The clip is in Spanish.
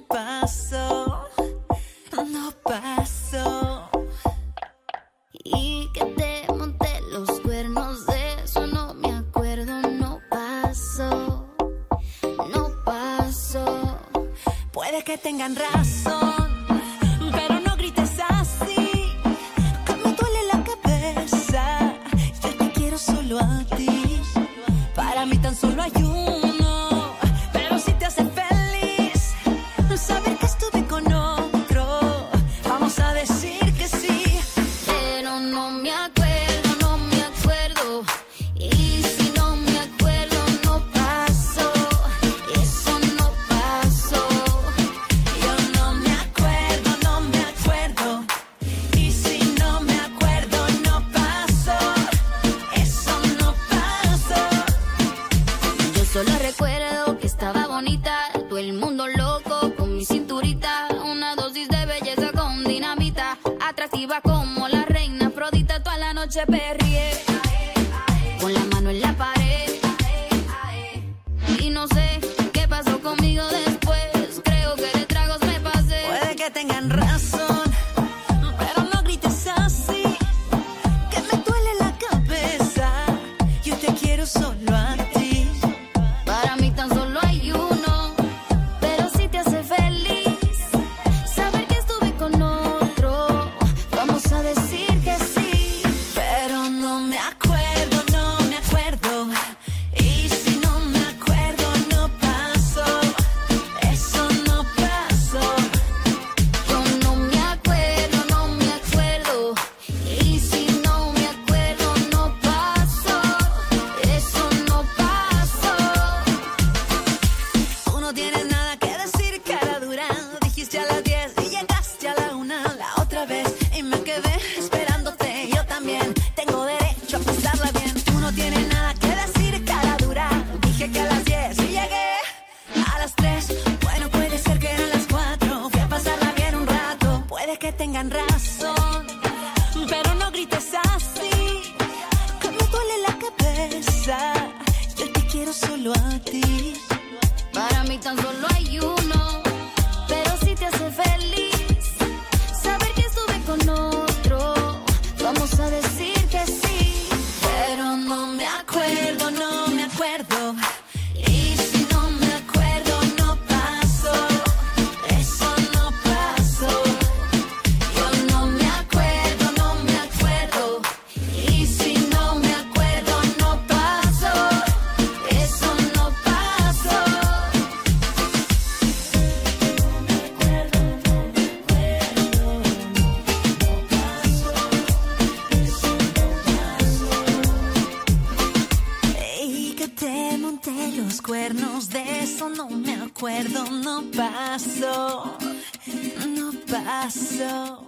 pasó, no pasó. Y que te monté los cuernos, de eso no me acuerdo, no pasó, no pasó. Puede que tengan razón, pero no grites así, que me duele la cabeza. Yo te quiero solo a ti, para mí tan solo hay uno. Pero si te hace feliz saber que estuve con otro, vamos a decir que sí. Pero no me acuerdo, no me acuerdo. Y si no me acuerdo, no pasó, eso no pasó. Yo no me acuerdo, no me acuerdo. Y si no me acuerdo, no pasó, eso no pasó. Yo solo recuerdo que estaba bonita, todo el mundo loco con mi cinturita, una dosis de belleza con dinamita, atractiva como la reina Afrodita, toda la noche perrié, con la mano en la pared, y no sé qué pasó conmigo después, creo que de tragos me pasé. Puede que tengan razón, pero no grites así, que me duele la cabeza. Yo te quiero solo a ti. Para mí tan solo hay uno, pero si te hace feliz saber que estuve con otro, vamos a decir que sí. Pero no me acuerdo, no me acuerdo. Y si no me acuerdo, no pasó, eso no pasó. Yo no me acuerdo, no me acuerdo. Y si no me acuerdo, no pasó, eso no pasó. Tú no tienes nada que decir, cara dura. Dijiste a las 10 y llegaste a la 1 la otra vez, y me quedé esperándote. Yo también tengo derecho a pasarla bien. Tú no tienes nada que decir, cara dura. Dije que a las 10 y llegué a las 3. Bueno, puede ser que eran las 4. Fui a pasarla bien un rato. Puede que tengan razón, pero no grites así, que me duele la cabeza. Yo te quiero solo a ti. Para mí tan solo hay uno, pero si te hace feliz saber que estuve con otro, vamos a decir que sí. Pero no me acuerdo, no me acuerdo. Y si no me acuerdo, no pasó, eso no pasó. Yo no me acuerdo, no me acuerdo. Y si no me acuerdo, no pasó, eso no pasó. Y que te monté los cuernos, de eso no me acuerdo, no pasó, no pasó.